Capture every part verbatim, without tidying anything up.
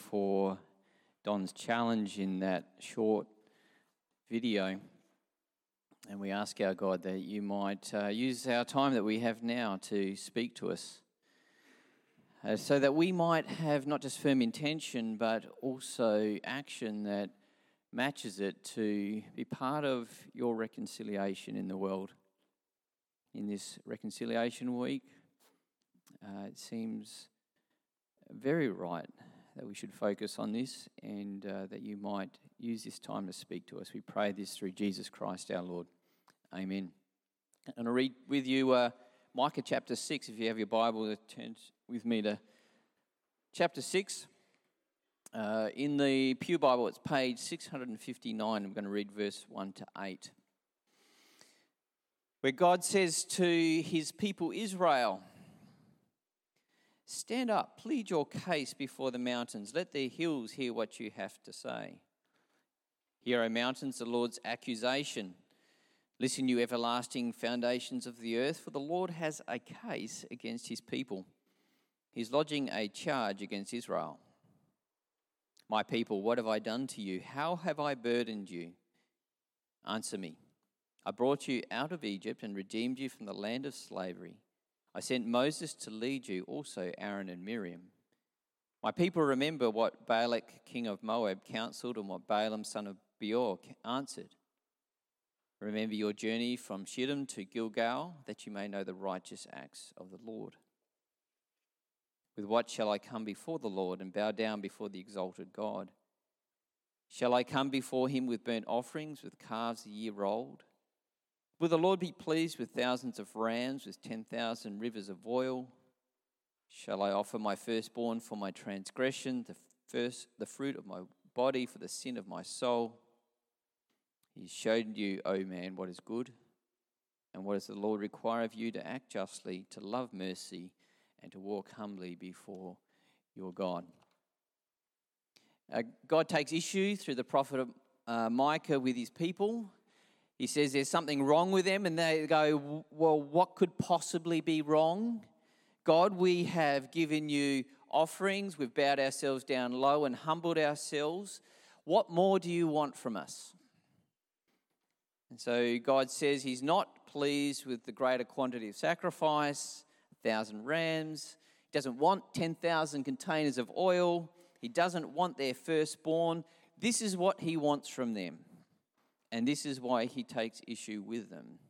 for Don's challenge in that short video. And we ask our God that you might uh, use our time that we have now to speak to us, uh, so that we might have not just firm intention, but also action that matches it to be part of your reconciliation in the world. In this reconciliation week, uh, it seems very right that we should focus on this, and uh, that you might use this time to speak to us. We pray this through Jesus Christ our Lord. Amen. And I'll read with you uh, Micah chapter six. If you have your Bible, turn with me to chapter six. Uh, in the Pew Bible, it's page six hundred fifty-nine. I'm going to read verse one to eight. Where God says to his people Israel, "Stand up, plead your case before the mountains. Let the hills hear what you have to say. Hear, O mountains, the Lord's accusation. Listen, you everlasting foundations of the earth, for the Lord has a case against his people. He's lodging a charge against Israel. My people, what have I done to you? How have I burdened you? Answer me. I brought you out of Egypt and redeemed you from the land of slavery. I sent Moses to lead you, also Aaron and Miriam. My people, remember what Balak, king of Moab, counseled and what Balaam, son of Beor, answered. Remember your journey from Shittim to Gilgal, that you may know the righteous acts of the Lord. With what shall I come before the Lord and bow down before the exalted God? Shall I come before him with burnt offerings, with calves a year old? Will the Lord be pleased with thousands of rams, with ten thousand rivers of oil? Shall I offer my firstborn for my transgression, the first, the fruit of my body for the sin of my soul? He showed you, O man, what is good, and what does the Lord require of you? To act justly, to love mercy, and to walk humbly before your God." Uh, God takes issue through the prophet uh, Micah with his people. He says there's something wrong with them, and they go, well, what could possibly be wrong? God, we have given you offerings, we've bowed ourselves down low and humbled ourselves. What more do you want from us? And so God says he's not pleased with the greater quantity of sacrifice, a thousand rams. He doesn't want ten thousand containers of oil. He doesn't want their firstborn. This is what he wants from them. And this is why he takes issue with them.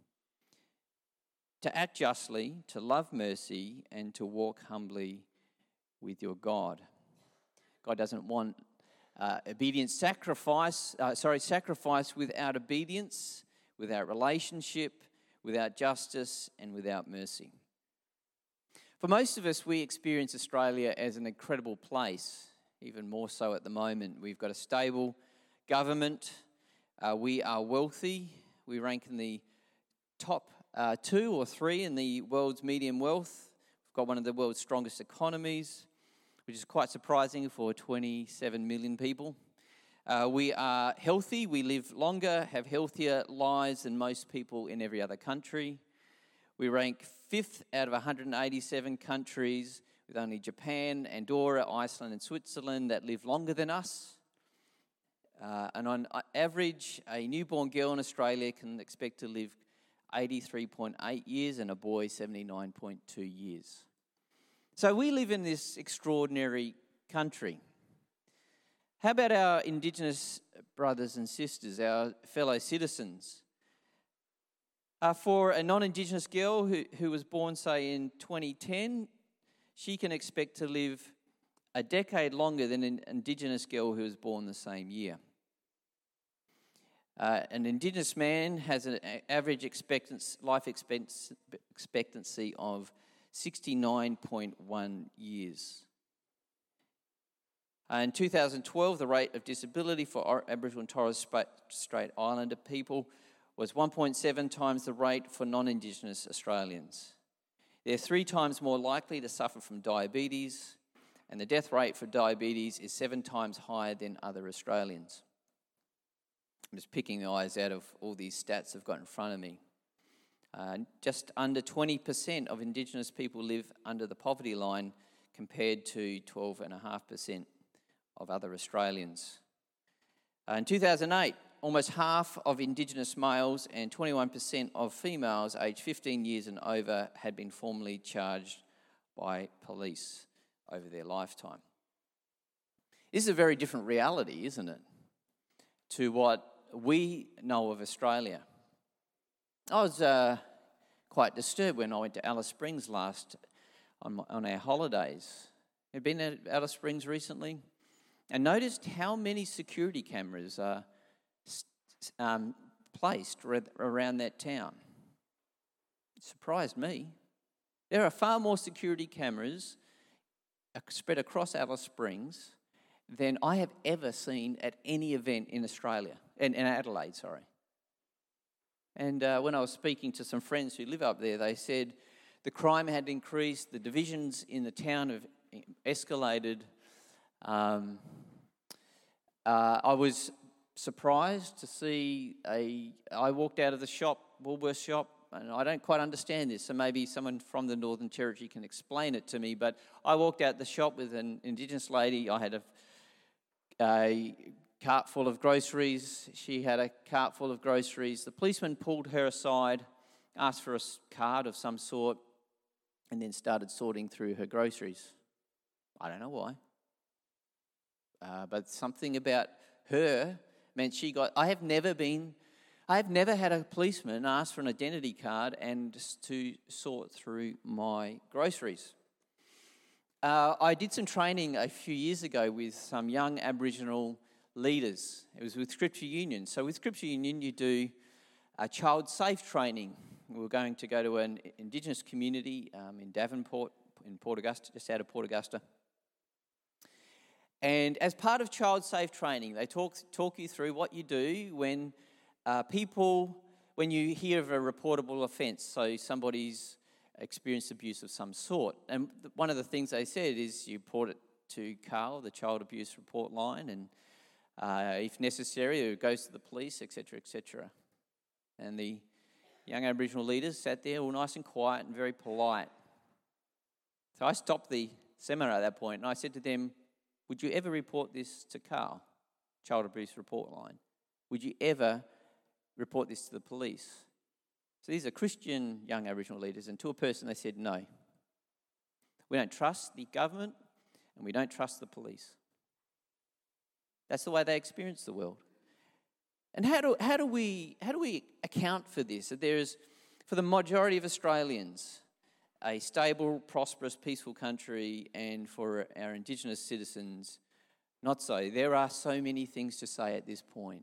To act justly, to love mercy, and to walk humbly with your God. God doesn't want uh, obedience sacrifice, uh, sorry, sacrifice without obedience, without relationship, without justice, and without mercy. For most of us, we experience Australia as an incredible place, even more so at the moment. We've got a stable government. Uh, we are wealthy. We rank in the top uh, two or three in the world's median wealth. We've got one of the world's strongest economies, which is quite surprising for twenty-seven million people. Uh, we are healthy. We live longer, have healthier lives than most people in every other country. We rank fifth out of one hundred eighty-seven countries, with only Japan, Andorra, Iceland and Switzerland that live longer than us. Uh, and on average, a newborn girl in Australia can expect to live eighty-three point eight years and a boy seventy-nine point two years. So we live in this extraordinary country. How about our Indigenous brothers and sisters, our fellow citizens? Uh, for a non-Indigenous girl who, who was born, say, in twenty ten, she can expect to live a decade longer than an Indigenous girl who was born the same year. Uh, an Indigenous man has an average expectancy, life expectancy of sixty-nine point one years. Uh, in two thousand twelve, the rate of disability for Aboriginal and Torres Strait Islander people was one point seven times the rate for non-Indigenous Australians. They're three times more likely to suffer from diabetes, and the death rate for diabetes is seven times higher than other Australians. I'm just picking the eyes out of all these stats I've got in front of me. Uh, just under twenty percent of Indigenous people live under the poverty line, compared to twelve point five percent of other Australians. Uh, in two thousand eight, almost half of Indigenous males and twenty-one percent of females aged fifteen years and over had been formally charged by police over their lifetime. This is a very different reality, isn't it, to what we know of Australia. I was uh, quite disturbed when I went to Alice Springs last on, my, on our holidays. I've been at Alice Springs recently and noticed how many security cameras are um, placed around that town. It surprised me. There are far more security cameras spread across Alice Springs than I have ever seen at any event in Australia, in, in Adelaide, sorry. And uh, when I was speaking to some friends who live up there, they said the crime had increased, the divisions in the town have escalated. Um, uh, I was surprised to see a... I walked out of the shop, Woolworths shop, and I don't quite understand this, so maybe someone from the Northern Territory can explain it to me, but I walked out the shop with an Indigenous lady. I had a, a cart full of groceries. She had a cart full of groceries. The policeman pulled her aside, asked for a card of some sort, and then started sorting through her groceries. I don't know why. Uh, but something about her meant she got... I have never been... I have never had a policeman ask for an identity card and to sort through my groceries. Uh, I did some training a few years ago with some young Aboriginal leaders. It was with Scripture Union. So with Scripture Union, you do a child safe training. We were going to go to an Indigenous community um, in Devonport, in Port Augusta, just out of Port Augusta. And as part of child safe training, they talk talk you through what you do when uh, people, when you hear of a reportable offence, so somebody's experienced abuse of some sort. And one of the things they said is you report it to CARL, the Child Abuse Report Line, and uh, if necessary, it goes to the police, et cetera, et cetera. And the young Aboriginal leaders sat there all nice and quiet and very polite. So I stopped the seminar at that point and I said to them, would you ever report this to CARL, Child Abuse Report Line? Would you ever report this to the police? So these are Christian young Aboriginal leaders, and to a person they said no. We don't trust the government and we don't trust the police. That's the way they experience the world. And how do how do we how do we account for this? That there is, for the majority of Australians, a stable, prosperous, peaceful country, and for our Indigenous citizens, not so. There are so many things to say at this point.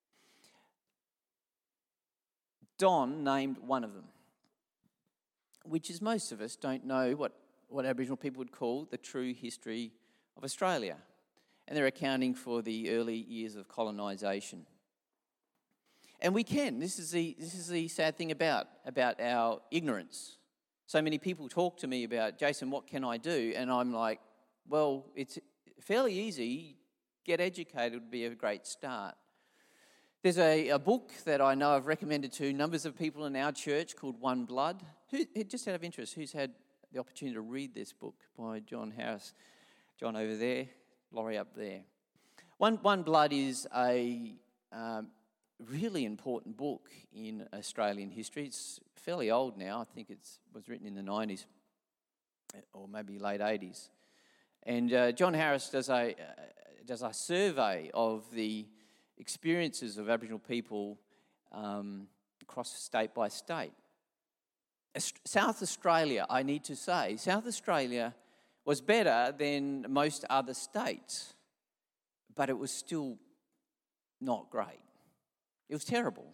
Don named one of them, which is most of us don't know what, what Aboriginal people would call the true history of Australia. And they're accounting for the early years of colonisation. And we can. This is the this is the sad thing about, about our ignorance. So many people talk to me about, Jason, what can I do? And I'm like, well, it's fairly easy. Get educated would be a great start. There's a, a book that I know I've recommended to numbers of people in our church called One Blood. Who, just out of interest, who's had the opportunity to read this book by John Harris? John over there, Laurie up there. One, One Blood is a um, really important book in Australian history. It's fairly old now. I think it was written in the nineties or maybe late eighties. And uh, John Harris does a, uh, does a survey of the experiences of Aboriginal people um, across state by state. South Australia, I need to say, South Australia was better than most other states, but it was still not great. It was terrible.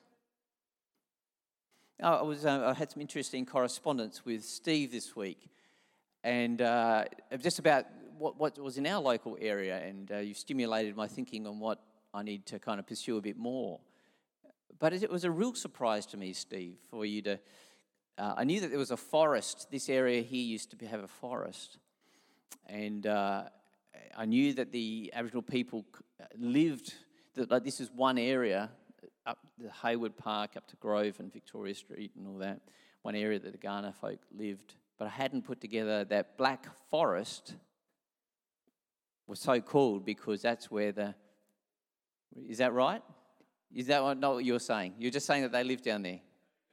I was uh, I had some interesting correspondence with Steve this week, and uh, just about what, what was in our local area, and uh, you stimulated my thinking on what I need to kind of pursue a bit more. But it was a real surprise to me, Steve, for you to... Uh, I knew that there was a forest. This area here used to be, have a forest. And uh, I knew that the Aboriginal people lived... That, like, this is one area, up the Hayward Park, up to Grove and Victoria Street and all that, one area that the Kaurna folk lived. But I hadn't put together that Black Forest was so called because that's where the... Is that right? Is that what, not what you're saying? You're just saying that they lived down there?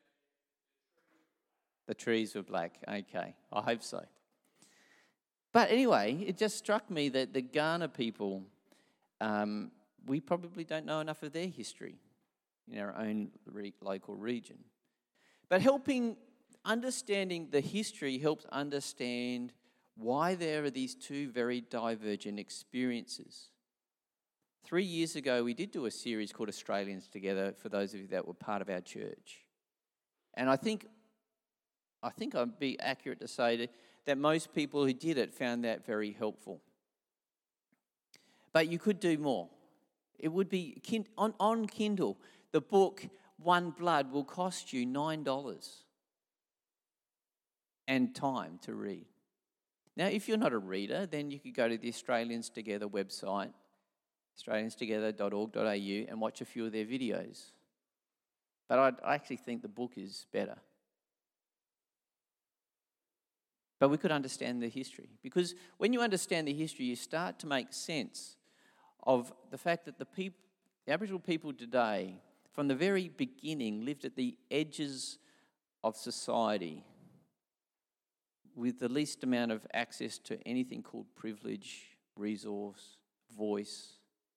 The trees were black. Okay, I hope so. But anyway, it just struck me that the Kaurna people, um, we probably don't know enough of their history in our own re- local region. But helping, understanding the history helps understand why there are these two very divergent experiences. Three years ago, we did do a series called Australians Together, for those of you that were part of our church. And I think, I think I'd be accurate to say that, that most people who did it found that very helpful. But you could do more. It would be, on, on Kindle, the book One Blood will cost you nine dollars and time to read. Now, if you're not a reader, then you could go to the Australians Together website, australians together dot org dot a u, and watch a few of their videos. But I'd, I actually think the book is better. But we could understand the history. Because when you understand the history, you start to make sense of the fact that the, peop- the Aboriginal people today, from the very beginning, lived at the edges of society with the least amount of access to anything called privilege, resource, voice.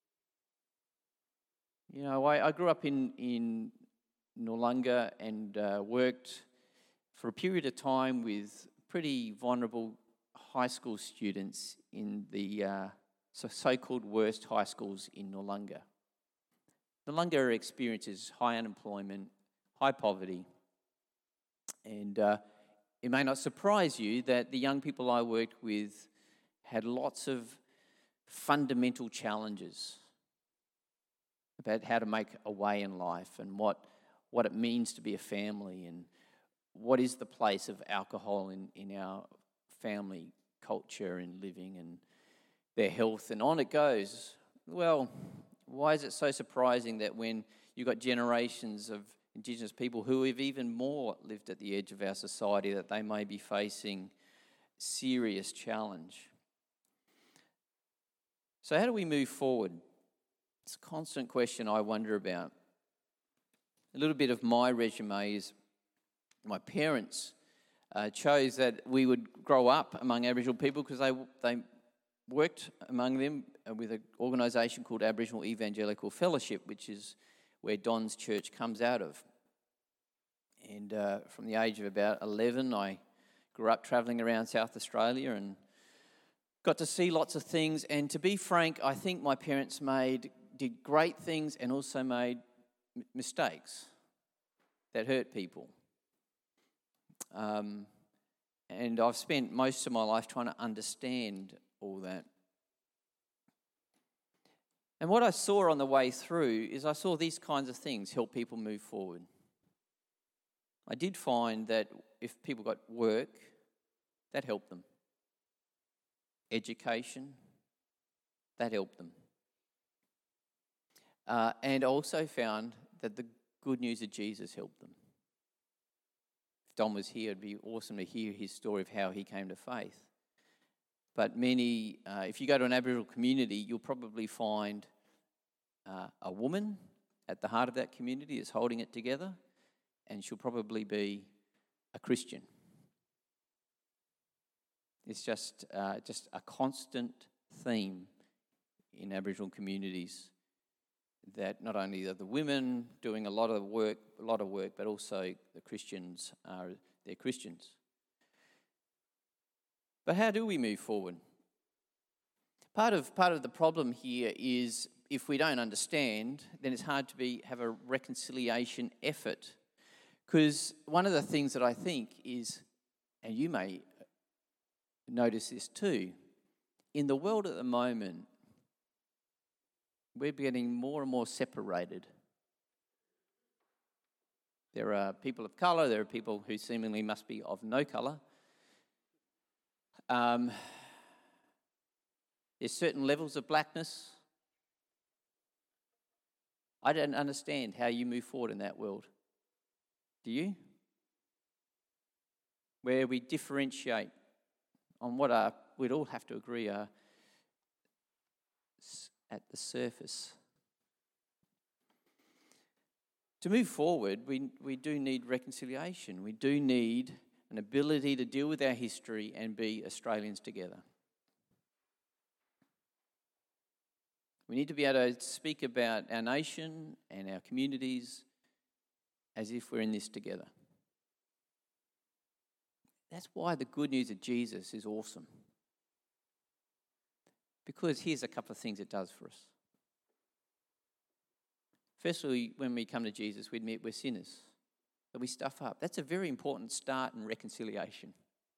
You know, I, I grew up in, in Noarlunga and uh, worked for a period of time with pretty vulnerable high school students in the uh, so so-called worst high schools in Noarlunga. Noarlunga experiences high unemployment, high poverty, and uh, it may not surprise you that the young people I worked with had lots of fundamental challenges about how to make a way in life and what, what it means to be a family and what is the place of alcohol in, in our family culture and living and their health, and on it goes. Well, why is it so surprising that when you've got generations of Indigenous people who have even more lived at the edge of our society, that they may be facing serious challenge? So how do we move forward? It's a constant question I wonder about. A little bit of my resume is my parents uh, chose that we would grow up among Aboriginal people because they they worked among them with an organisation called Aboriginal Evangelical Fellowship, which is where Don's church comes out of. And uh, from the age of about eleven, I grew up travelling around South Australia and got to see lots of things. And to be frank, I think my parents made did great things and also made m- mistakes that hurt people. Um, and I've spent most of my life trying to understand all that. And what I saw on the way through is I saw these kinds of things help people move forward. I did find that if people got work, that helped them. Education, that helped them. Uh, and also found that the good news of Jesus helped them. If Don was here, it'd be awesome to hear his story of how he came to faith. But many, uh, if you go to an Aboriginal community, you'll probably find uh, a woman at the heart of that community is holding it together, and she'll probably be a Christian. It's just uh, just a constant theme in Aboriginal communities that not only are the women doing a lot of work, a lot of work, but also the Christians are they're Christians. But how do we move forward? Part of part of the problem here is if we don't understand, then it's hard to be have a reconciliation effort. Because one of the things that I think is, and you may notice this too, in the world at the moment, we're getting more and more separated. There are people of colour, there are people who seemingly must be of no colour. Um, there's certain levels of blackness. I don't understand how you move forward in that world. Do you? Where we differentiate on what are, we'd all have to agree are s- at the surface. To move forward, we, we do need reconciliation. We do need an ability to deal with our history and be Australians together. We need to be able to speak about our nation and our communities as if we're in this together. That's why the good news of Jesus is awesome. Because here's a couple of things it does for us. Firstly, when we come to Jesus, we admit we're sinners, that we stuff up. That's a very important start in reconciliation.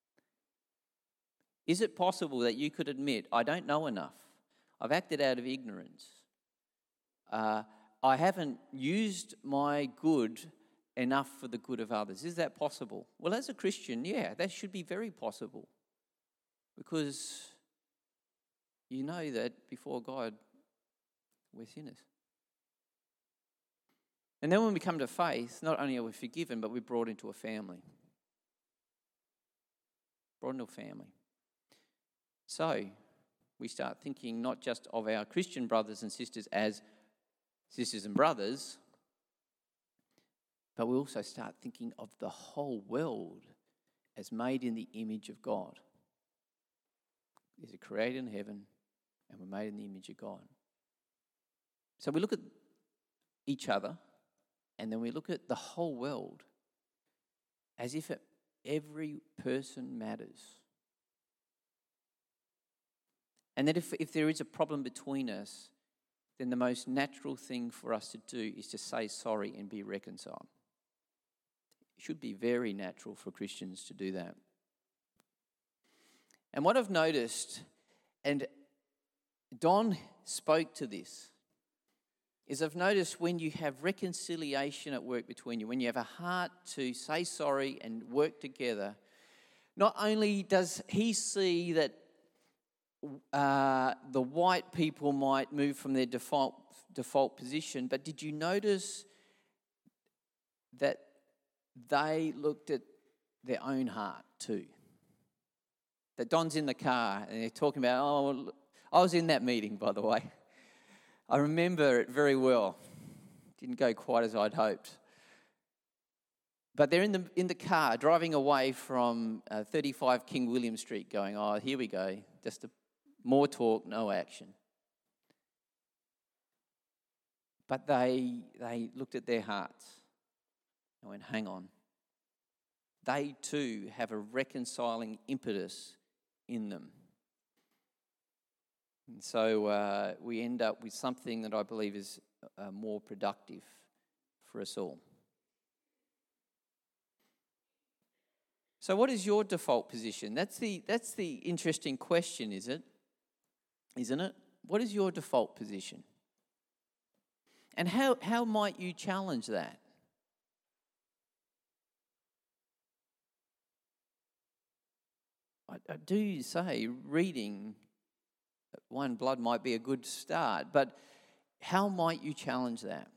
Is it possible that you could admit, I don't know enough, I've acted out of ignorance, uh, I haven't used my good enough for the good of others? Is that possible? Well, as a Christian, yeah, that should be very possible. Because you know that before God, we're sinners. And then when we come to faith, not only are we forgiven, but we're brought into a family. Brought into a family. So, we start thinking not just of our Christian brothers and sisters as sisters and brothers, but we also start thinking of the whole world as made in the image of God. There's a creator in heaven, and we're made in the image of God. So we look at each other, and then we look at the whole world as if it, every person matters. And that if, if there is a problem between us, then the most natural thing for us to do is to say sorry and be reconciled. It should be very natural for Christians to do that. And what I've noticed, and Don spoke to this, is I've noticed when you have reconciliation at work between you, when you have a heart to say sorry and work together, not only does he see that uh, the white people might move from their default default position, but did you notice that they looked at their own heart too? That Don's in the car and they're talking about, oh, I was in that meeting, by the way. I remember it very well. Didn't go quite as I'd hoped. But they're in the in the car driving away from uh, thirty-five King William Street going, oh, here we go. Just a, more talk, no action. But they they looked at their hearts and went, hang on. They too have a reconciling impetus in them. And so uh, we end up with something that I believe is uh, more productive for us all. So what is your default position? That's the that's the interesting question, is it? Isn't it? What is your default position? And how, how might you challenge that? I, I do say reading One Blood might be a good start, but how might you challenge that?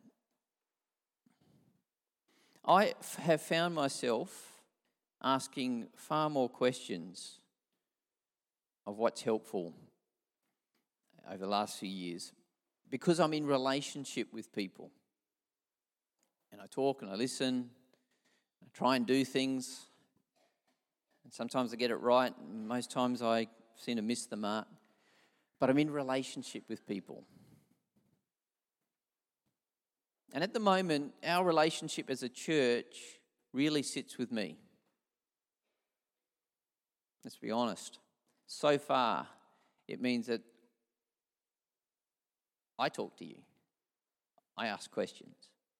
I f- have found myself asking far more questions of what's helpful over the last few years because I'm in relationship with people. And I talk and I listen, I try and do things. And sometimes I get it right, and most times I seem to miss the mark. But I'm in relationship with people. And at the moment, our relationship as a church really sits with me. Let's be honest. So far, it means that I talk to you. I ask questions.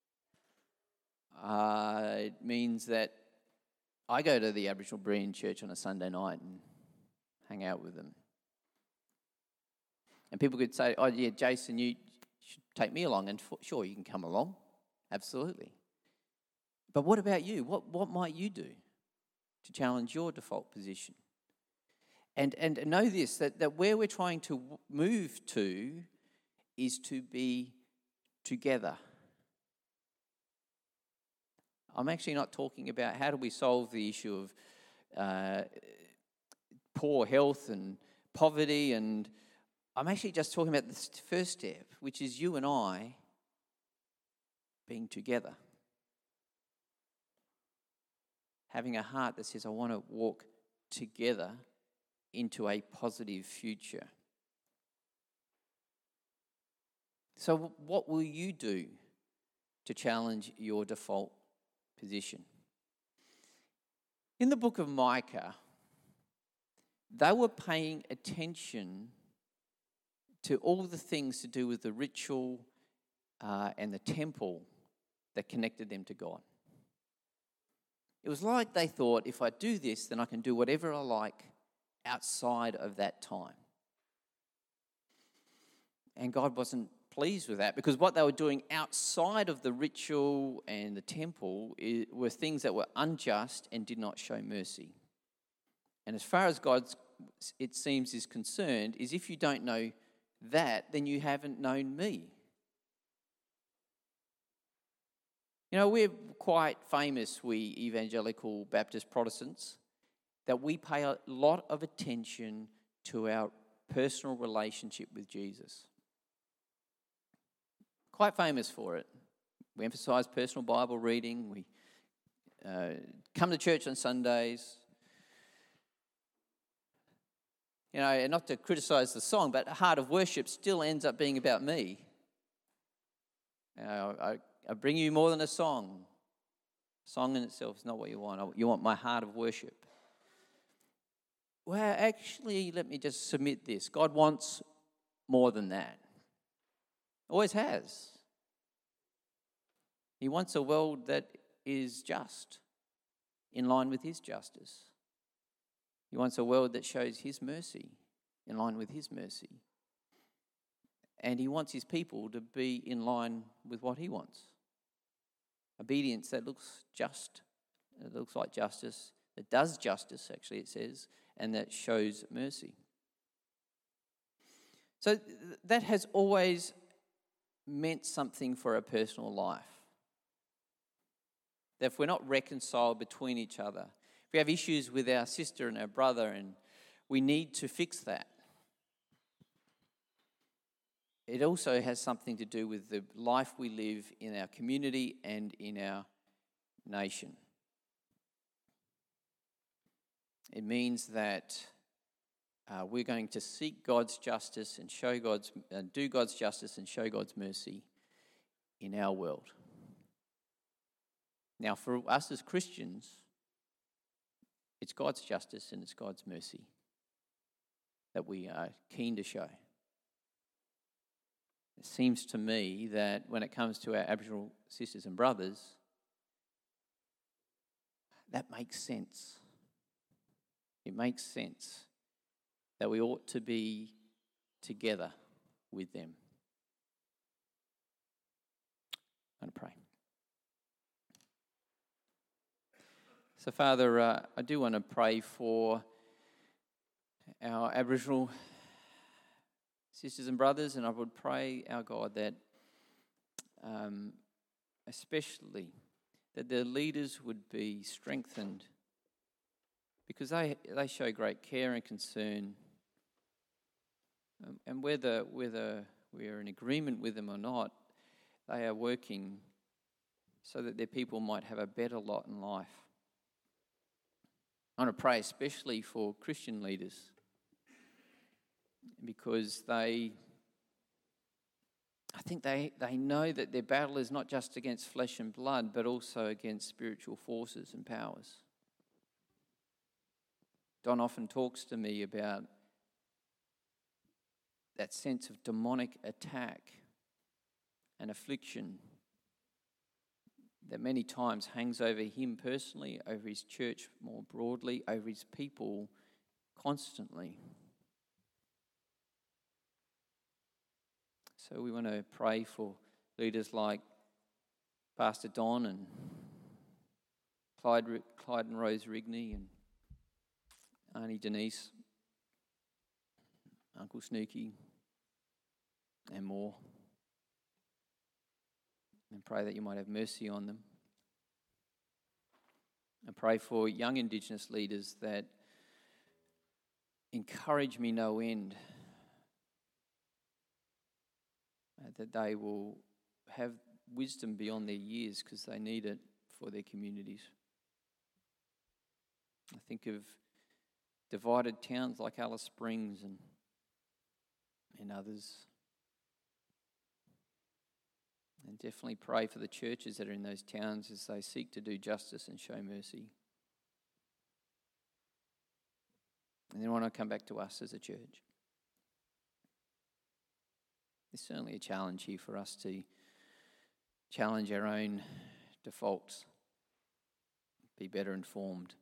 Uh, it means that I go to the Aboriginal Berean Church on a Sunday night and hang out with them. And people could say, oh, yeah, Jason, you should take me along. And for, sure, you can come along. Absolutely. But what about you? What what might you do to challenge your default position? And and know this, that, that where we're trying to move to is to be together. I'm actually not talking about how do we solve the issue of uh, poor health and poverty, and I'm actually just talking about the first step, which is you and I being together. Having a heart that says, I want to walk together into a positive future. So what will you do to challenge your default position? In the book of Micah, they were paying attention to all the things to do with the ritual uh, and the temple that connected them to God. It was like they thought, if I do this, then I can do whatever I like outside of that time. And God wasn't pleased with that, because what they were doing outside of the ritual and the temple were things that were unjust and did not show mercy. And as far as God, it seems, is concerned, is if you don't know that, then you haven't known me. You know, we're quite famous, we evangelical Baptist Protestants, that we pay a lot of attention to our personal relationship with Jesus. Quite famous for it. We emphasise personal Bible reading. We uh, come to church on Sundays. You know, and not to criticise the song, but Heart of Worship still ends up being about me. You know, I, I bring you more than a song. Song in itself is not what you want. You want my heart of worship. Well, actually, let me just submit this. God wants more than that. Always has. He wants a world that is just, in line with his justice. He wants a world that shows his mercy, in line with his mercy. And he wants his people to be in line with what he wants. Obedience that looks just, that looks like justice, that does justice, actually, it says, and that shows mercy. So th- that has always meant something for a personal life. That if we're not reconciled between each other, if we have issues with our sister and our brother, and we need to fix that. It also has something to do with the life we live in our community and in our nation. It means that uh, we're going to seek God's justice and show God's, uh, do God's justice and show God's mercy in our world. Now, for us as Christians, it's God's justice and it's God's mercy that we are keen to show. It seems to me that when it comes to our Aboriginal sisters and brothers, that makes sense. It makes sense that we ought to be together with them. I'm going to pray. So, Father, uh, I do want to pray for our Aboriginal sisters and brothers, and I would pray, our God, that um, especially that their leaders would be strengthened, because they they show great care and concern, um, and whether whether we are in agreement with them or not, they are working so that their people might have a better lot in life. I want to pray especially for Christian leaders, because they, I think they, they know that their battle is not just against flesh and blood, but also against spiritual forces and powers. Don often talks to me about that sense of demonic attack and affliction that many times hangs over him personally, over his church more broadly, over his people constantly. So we want to pray for leaders like Pastor Don and Clyde, Clyde and Rose Rigney and Auntie Denise, Uncle Snooky, and more. And pray that you might have mercy on them. And pray for young Indigenous leaders that encourage me no end uh, that they will have wisdom beyond their years because they need it for their communities. I think of divided towns like Alice Springs and, and others. And definitely pray for the churches that are in those towns as they seek to do justice and show mercy. And then I want to come back to us as a church. There's certainly a challenge here for us to challenge our own defaults, be better informed.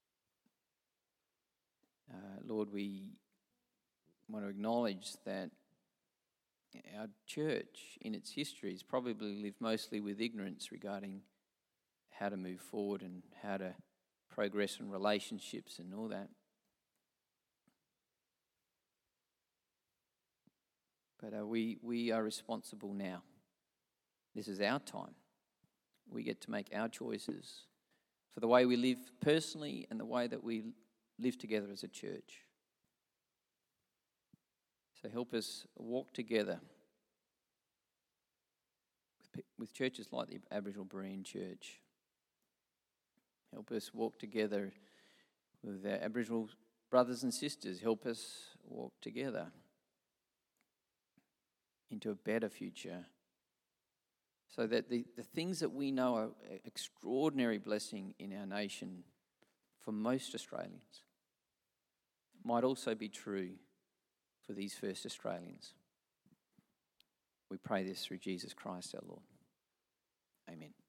Uh, Lord, we want to acknowledge that our church in its history has probably lived mostly with ignorance regarding how to move forward and how to progress in relationships and all that. But uh, we, we are responsible now. This is our time. We get to make our choices for the way we live personally and the way that we live together as a church. So help us walk together with, with churches like the Aboriginal Berean Church. Help us walk together with our Aboriginal brothers and sisters. Help us walk together into a better future, so that the, the things that we know are an extraordinary blessing in our nation for most Australians might also be true for these first Australians. We pray this through Jesus Christ our Lord. Amen.